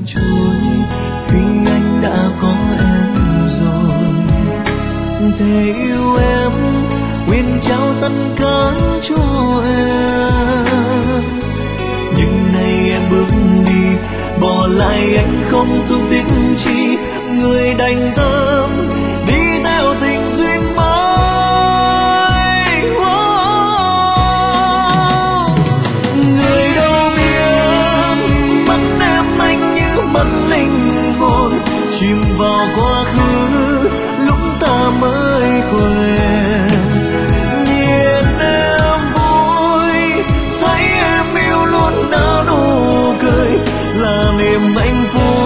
trôi khi anh đã có em rồi. Thề yêu em nguyện trao tất cả cho em, nhưng nay em bước đi bỏ lại anh không thương tiếc chi. Người đành tâm đi theo tình duyên mới. Người đâu biết mất em anh như mất linh hồn, chìm vào quá khứ lúc ta mới quen. Nhìn em vui thấy em yêu luôn nở nụ cười là niềm hạnh phúc